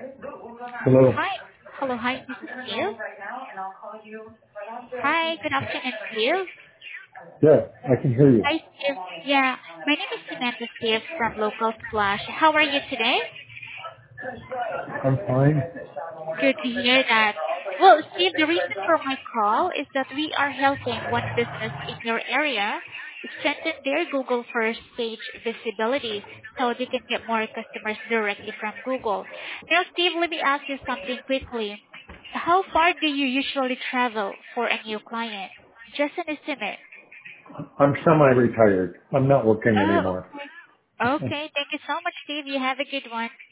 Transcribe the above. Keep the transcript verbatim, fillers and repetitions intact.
Hello. Hi. Hello. Hi, this is Steve. Hi, good afternoon, Steve. Yeah, I can hear you. Hi, Steve. Yeah, my name is Samantha Steve from Local Splash. How are you today? I'm fine. Good to hear that. Well, Steve, the reason for my call is that we are helping one business in your area strengthen their Google first page visibility so they can get more customers directly from Google. Now, Steve, let me ask you something quickly. How far do you usually travel for a new client? Just an estimate. I'm semi-retired. I'm not working Oh, anymore. okay. Okay, thank you so much, Steve. You have a good one.